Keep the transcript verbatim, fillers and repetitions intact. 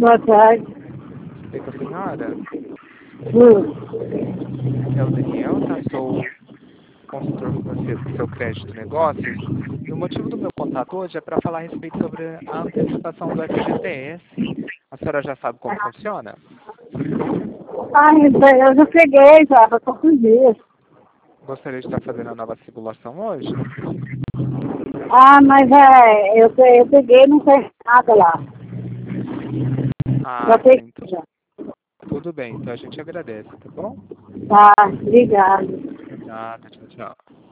Boa tarde. Oi, com a senhora? Hum. É o Daniel, tá? Sou consultor financeiro do seu crédito e negócios. E o motivo do meu contato hoje é para falar a respeito sobre a antecipação do F G T S. A senhora já sabe como funciona? Ai, eu já peguei já, já tô com dias. Gostaria de estar fazendo a nova simulação hoje? Ah, mas é, eu, pe- eu peguei e não tem nada lá. Já Ah, peguei sim. Então, já. tudo bem. Então a gente agradece, tá bom? Tá, obrigado. Nada, tchau, tchau.